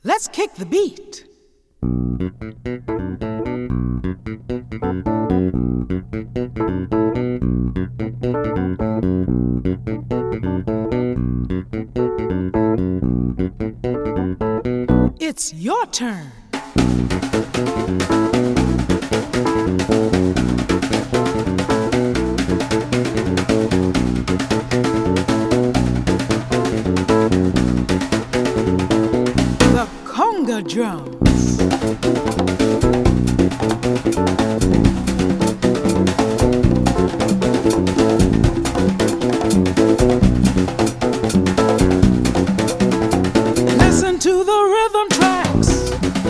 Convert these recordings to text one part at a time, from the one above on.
Let's kick the beat. It's your turn. The conga drums. Listen to the rhythm tracks.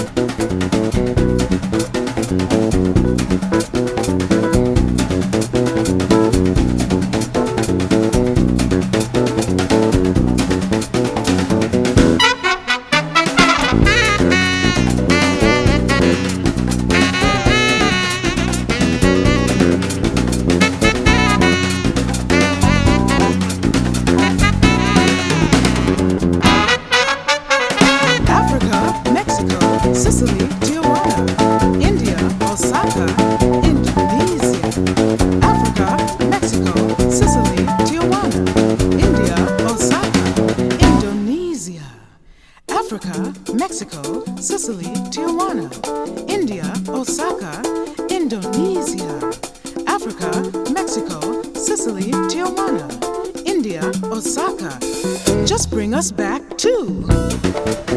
Sicily, Tijuana, India, Osaka, Indonesia. Africa, Mexico, Sicily, Tijuana, India, Osaka, Indonesia. Africa, Mexico, Sicily, Tijuana, India, Osaka, Indonesia. Africa, Mexico, Sicily, Tijuana, India, Osaka. Just bring us back to